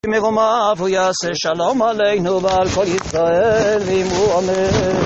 מרומיו יעשה שלום עלינו ועל כל ישראל ואמרו אמן.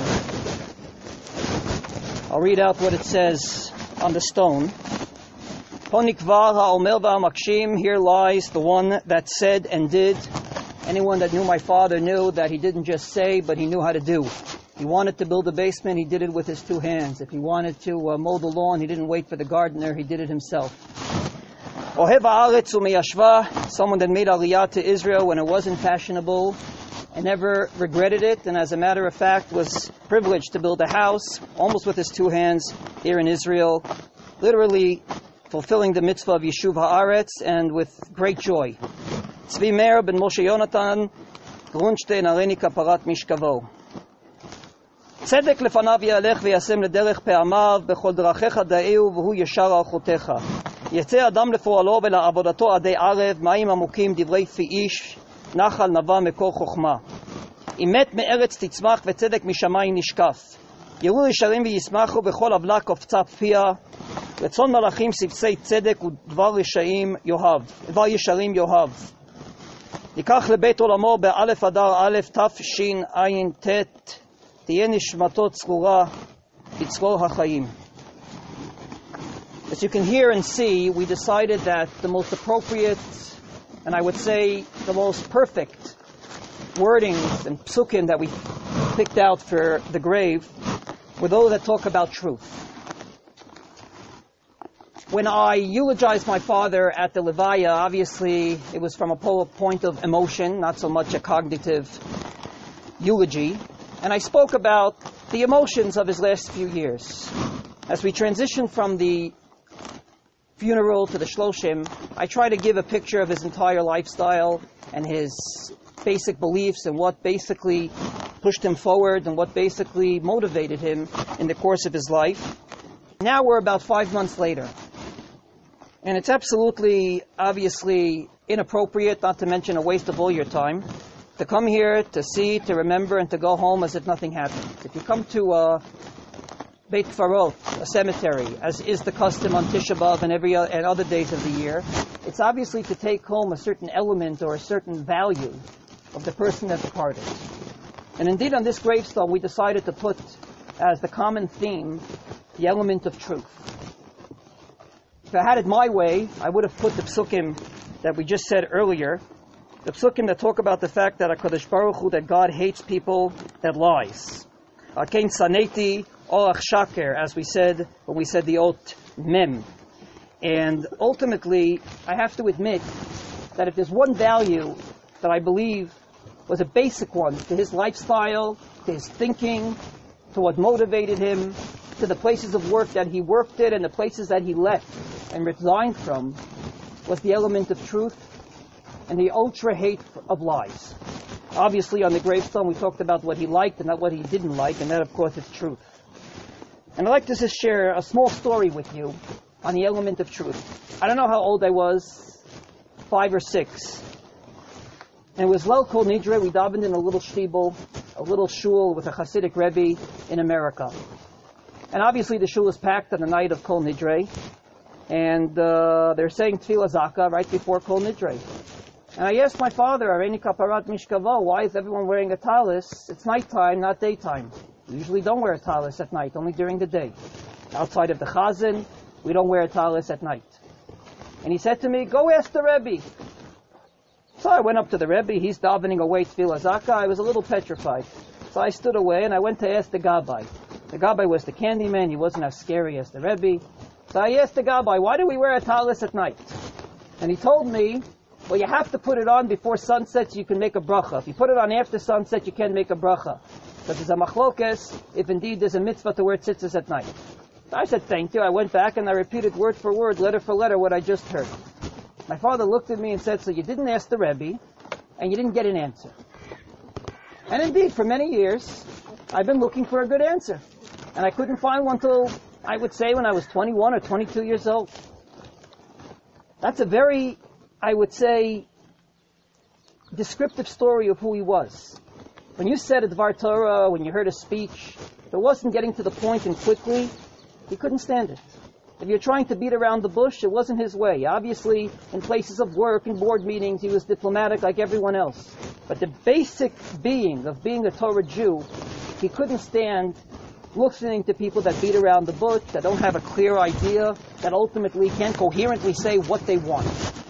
I'll read out what it says on the stone. פה נקבר האומר והמקשים, here lies the one that said and did. Anyone that knew my father knew that he didn't just say, but he knew how to do. He wanted to build a basement, he did it with his two hands. If he wanted to mow the lawn, he didn't wait for the gardener, he did it himself. Ohev haaretz umeyashva, someone that made aliyah to Israel when it wasn't fashionable and never regretted it, and as a matter of fact was privileged to build a house almost with his two hands here in Israel, literally fulfilling the mitzvah of Yeshuv haaretz and with great joy. Tzvi Meir ben Moshe Yonatan, Grunstein Areni Kaparat Mishkavo. צדק לפניו יהלך וישם לדרך פעמיו, בכל דרכיך דעהו והוא ישר הלכותיך. יצא אדם לפועלו ולעבודתו עדי ערב, מים עמוקים דברי פי איש, נחל נבע מקור חוכמה. אמת מארץ תצמח וצדק משמיים נשקף. יראו ישרים וישמחו בכל עוולה קופצה פיה, רצון מלאכים סבסי צדק ודבר ישרים יאהב. ייקח לבית עולמו באלף אדר א' תשע"ט, תהיה נשמתו צרורה בצרור החיים. As you can hear and see, we decided that the most appropriate, and I would say the most perfect wordings and psukim that we picked out for the grave were those that talk about truth. When I eulogized my father at the Levaya, obviously it was from a point of emotion, not so much a cognitive eulogy. And I spoke about the emotions of his last few years. As we transition from the funeral to the Shloshim, I try to give a picture of his entire lifestyle and his basic beliefs and what basically pushed him forward and what basically motivated him in the course of his life. Now we're about 5 months later. And it's absolutely, obviously, inappropriate, not to mention a waste of all your time, to come here, to see, to remember, and to go home as if nothing happened. If you come to Beit Kfarot, a cemetery, as is the custom on Tisha B'Av and other days of the year, it's obviously to take home a certain element or a certain value of the person that departed. And indeed on this gravestone we decided to put as the common theme the element of truth. If I had it my way, I would have put the psukim that we just said earlier, the psukim that talk about the fact that HaKadosh Baruch Hu, that God hates people that lies. Kein saneti orach shaker, as we said when we said the Ot Mem. And ultimately, I have to admit that if there's one value that I believe was a basic one to his lifestyle, to his thinking, to what motivated him, to the places of work that he worked at and the places that he left and resigned from, was the element of truth and the ultra hate of lies. Obviously on the gravestone we talked about what he liked and not what he didn't like, and that of course is truth. And I'd like to just share a small story with you on the element of truth. I don't know how old I was, 5 or 6. And it was Leil Kol Nidre. We davened in a little shtibel, a little shul with a Hasidic Rebbe in America. And obviously the shul is packed on the night of Kol Nidre. And they're saying Tefillah Zaka right before Kol Nidre. And I asked my father, Areni Kaparat Mishkavo, why is everyone wearing a talis? It's nighttime, not daytime. We usually don't wear a talis at night, only during the day. Outside of the chazan, we don't wear a talis at night. And he said to me, go ask the Rebbe. So I went up to the Rebbe, he's davening away Tefillah Zaka. I was a little petrified. So I stood away and I went to ask the Gabbai. The Gabbai was the candy man, he wasn't as scary as the Rebbe. So I asked the Gabbai, why do we wear a talis at night? And he told me, well, you have to put it on before sunset so you can make a bracha. If you put it on after sunset, you can't make a bracha. But there's a machlokes if indeed there's a mitzvah to wear tzitzis at night. So I said, thank you. I went back and I repeated word for word, letter for letter, what I just heard. My father looked at me and said, so you didn't ask the Rebbe, and you didn't get an answer. And indeed, for many years, I've been looking for a good answer. And I couldn't find one till, I would say, when I was 21 or 22 years old. That's a very, I would say, descriptive story of who he was. When you said a Dvar Torah, when you heard a speech, if it wasn't getting to the point and quickly, he couldn't stand it. If you're trying to beat around the bush, it wasn't his way. Obviously, in places of work and board meetings, he was diplomatic like everyone else. But the basic being of being a Torah Jew, he couldn't stand listening to people that beat around the bush, that don't have a clear idea, that ultimately can't coherently say what they want.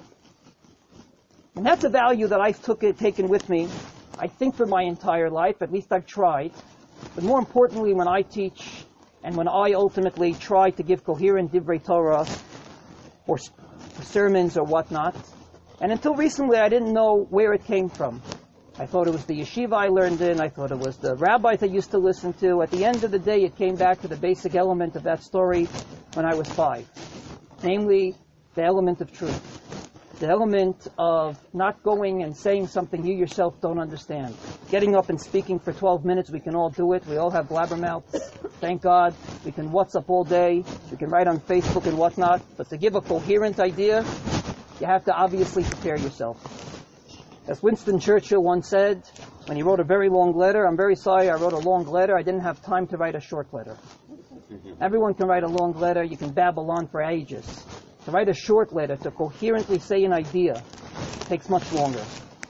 And that's a value that I've taken with me, I think, for my entire life. At least I've tried. But more importantly, when I teach and when I ultimately try to give coherent Divrei Torah or sermons or whatnot, and until recently I didn't know where it came from. I thought it was the yeshiva I learned in, I thought it was the rabbis I used to listen to. At the end of the day, it came back to the basic element of that story when I was 5. Namely, the element of truth. The element of not going and saying something you yourself don't understand. Getting up and speaking for 12 minutes, we can all do it. We all have blabbermouths. Thank God. We can WhatsApp all day. We can write on Facebook and whatnot. But to give a coherent idea, you have to obviously prepare yourself. As Winston Churchill once said, when he wrote a very long letter, I'm very sorry I wrote a long letter. I didn't have time to write a short letter. Everyone can write a long letter. You can babble on for ages. To write a short letter, to coherently say an idea, takes much longer.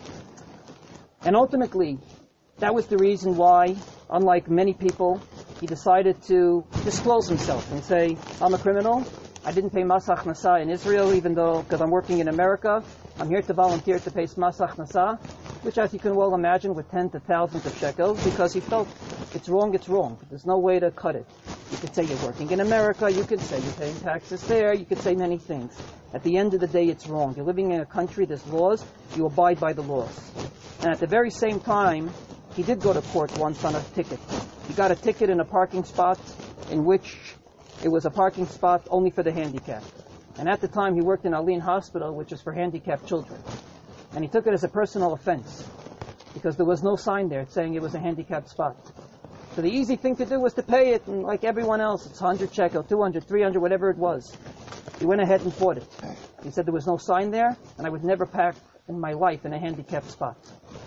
And ultimately, that was the reason why, unlike many people, he decided to disclose himself and say, I'm a criminal. I didn't pay Mas Hachnasa in Israel, even though, because I'm working in America, I'm here to volunteer to pay Mas Hachnasa, which, as you can well imagine, with tens of thousands of shekels, because he felt it's wrong. There's no way to cut it. You could say you're working in America, you could say you're paying taxes there, you could say many things. At the end of the day, it's wrong. You're living in a country, there's laws, you abide by the laws. And at the very same time, he did go to court once on a ticket. He got a ticket in a parking spot in which it was a parking spot only for the handicapped. And at the time, he worked in Alin Hospital, which is for handicapped children. And he took it as a personal offense because there was no sign there saying it was a handicapped spot. So the easy thing to do was to pay it, and like everyone else, it's 100 shekel, 200, 300, whatever it was. He went ahead and bought it. He said there was no sign there, and I would never park in my life in a handicapped spot.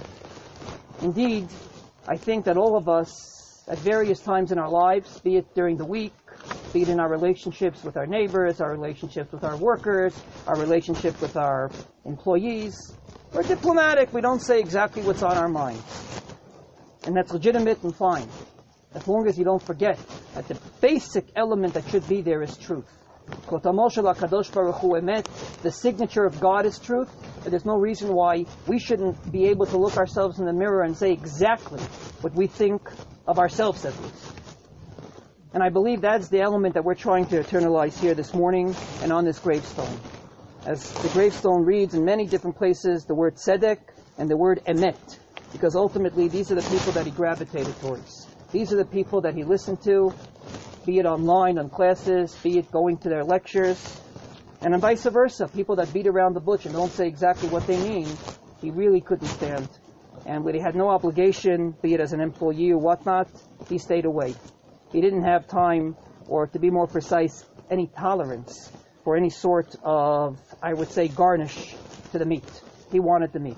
Indeed, I think that all of us, at various times in our lives, be it during the week, be it in our relationships with our neighbors, our relationships with our workers, our relationship with our employees, we're diplomatic. We don't say exactly what's on our mind. And that's legitimate and fine, as long as you don't forget that the basic element that should be there is truth. The signature of God is truth, but there's no reason why we shouldn't be able to look ourselves in the mirror and say exactly what we think of ourselves at least. And I believe that's the element that we're trying to eternalize here this morning and on this gravestone. As the gravestone reads in many different places, the word tzedek and the word emet, because ultimately these are the people that he gravitated towards. These are the people that he listened to, be it online on classes, be it going to their lectures, and then vice versa. People that beat around the bush and don't say exactly what they mean, he really couldn't stand. And when he had no obligation, be it as an employee or whatnot, he stayed away. He didn't have time, or to be more precise, any tolerance for any sort of, I would say, garnish to the meat. He wanted the meat.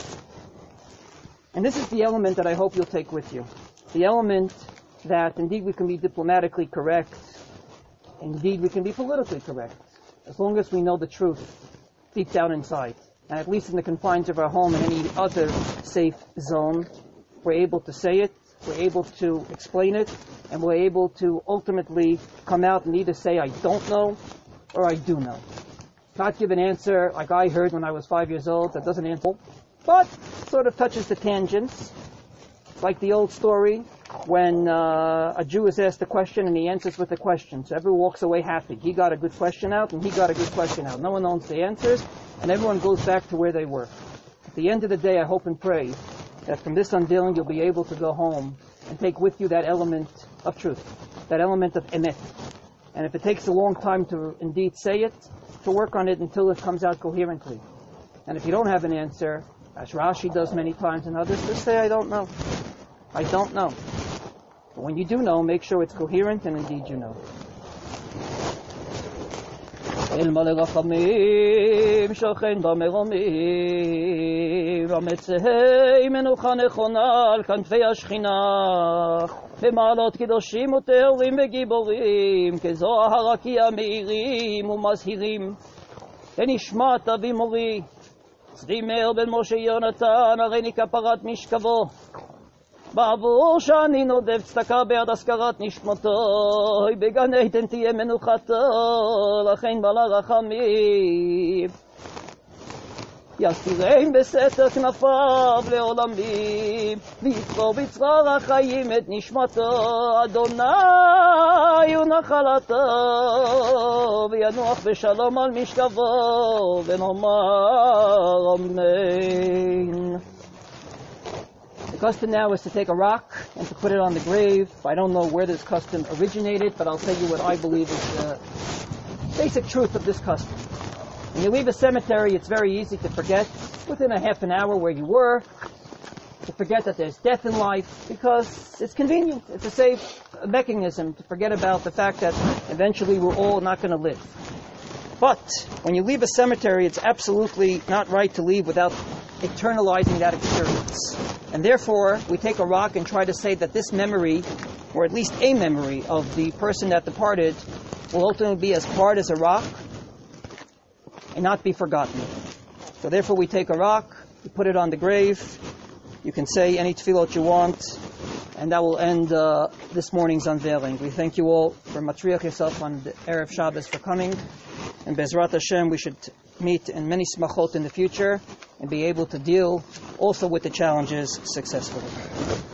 And this is the element that I hope you'll take with you. The element that indeed we can be diplomatically correct, indeed we can be politically correct, as long as we know the truth deep down inside. And at least in the confines of our home and any other safe zone, we're able to say it, we're able to explain it, and we're able to ultimately come out and either say I don't know or I do know. Not give an answer like I heard when I was 5 years old that doesn't answer, but sort of touches the tangents. Like the old story when a Jew is asked a question and he answers with a question. So everyone walks away happy. He got a good question out and he got a good question out. No one knows the answers and everyone goes back to where they were. At the end of the day, I hope and pray that from this unveiling you'll be able to go home and take with you that element of truth, that element of emet. And if it takes a long time to indeed say it, to work on it until it comes out coherently. And if you don't have an answer, as Rashi does many times and others, just say, I don't know. I don't know. But when you do know, make sure it's coherent and indeed you know. אלמלא רחמים שוכן במרומים מצאי מנוחה נכונה על כנפי השכינה, במעלות קדושים וטהורים וגיבורים, כזוהר הרקיע מאירים ומזהירים. ונשמת אבי מורי, צבי מאיר בן משה יונתן, הריני כפרת משכבו, בעבור שאני נודב צדקה בעד הזכרת נשמתו, בגן עדן תהיה מנוחתו, לכן בעלה רחמים. יסירם בסתר כנפיו לעולמים, ויצרור בצרור החיים את נשמתו, אדוני הוא נחלתו, וינוח בשלום על משכבו, ונאמר אמן. The custom now is to take a rock and to put it on the grave. I don't know where this custom originated, but I'll tell you what I believe is the basic truth of this custom. When you leave a cemetery, it's very easy to forget within a half an hour where you were, to forget that there's death in life, because it's convenient. It's a safe mechanism to forget about the fact that eventually we're all not going to live. But when you leave a cemetery, it's absolutely not right to leave without eternalizing that experience. And therefore, we take a rock and try to say that this memory, or at least a memory of the person that departed, will ultimately be as hard as a rock and not be forgotten. So therefore we take a rock, we put it on the grave, you can say any tefillot you want, and that will end this morning's unveiling. We thank you all for Matriach yourself on the Erev Shabbos for coming, and Bezrat Hashem we should meet in many smachot in the future and be able to deal also with the challenges successfully.